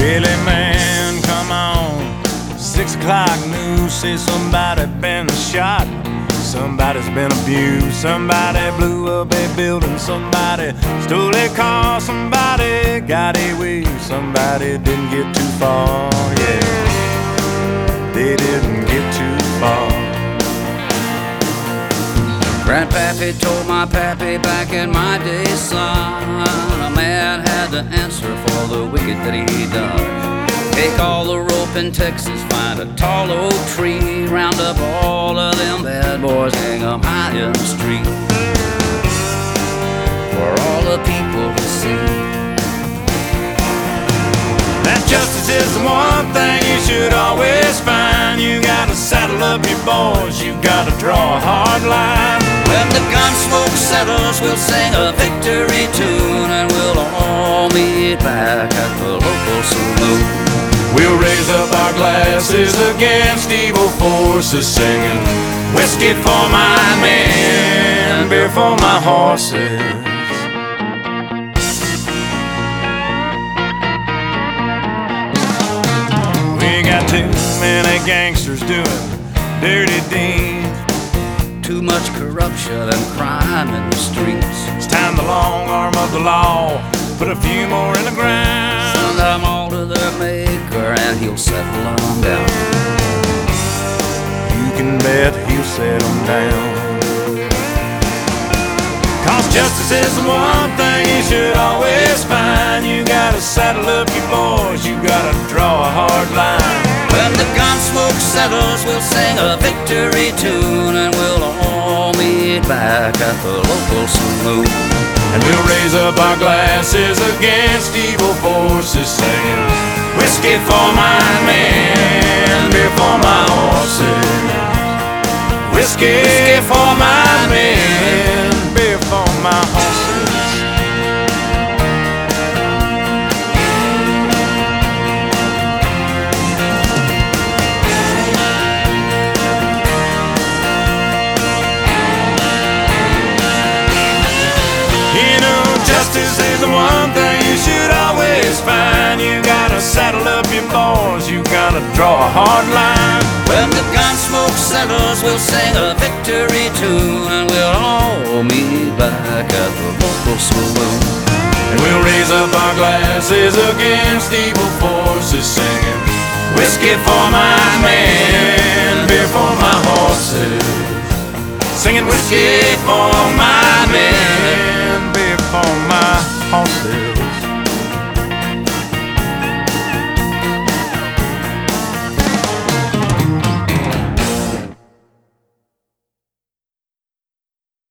Billy man, come on. 6 o'clock news say somebody been shot. Somebody's been abused. Somebody blew up a building. Somebody stole a car. Somebody got away. Somebody didn't get too far. Yeah, they didn't get too far. Grandpappy told my pappy back in my day, son, a man had to answer for the wicked that he done. Take all the rope in Texas, find a tall oak tree, round up all of them bad boys, hang them high in the street for all the people to see. That justice is the one thing you should always find. You gotta saddle up your boys, you gotta draw a hard line. When the gun smoke settles, we'll sing a victory tune, and we'll all meet back at the local saloon. We'll raise up our glasses against evil forces, singing whiskey for my men, beer for my horses. We got too many gangsters doing dirty deeds, too much corruption and crime in the streets. It's time the long arm of the law put a few more in the ground. Send them all to their maker and he'll settle them down. You can bet he'll settle them down. Cause justice is the one thing you should always find. You gotta saddle up your boys, you gotta draw a hard line. When the gun smoke settles, we'll sing a victory tune, and we'll all meet back at the local saloon. And we'll raise up our glasses against evil forces, singing whiskey for my men, beer for my horses. Whiskey for my men, beer for my horses. Justice is the one thing you should always find. You gotta saddle up your boys, you gotta draw a hard line. When the gun smoke settles, we'll sing a victory tune, and we'll all meet back at the local saloon. And we'll raise up our glasses against evil forces, singing whiskey for my men, beer for my horses. Singing whiskey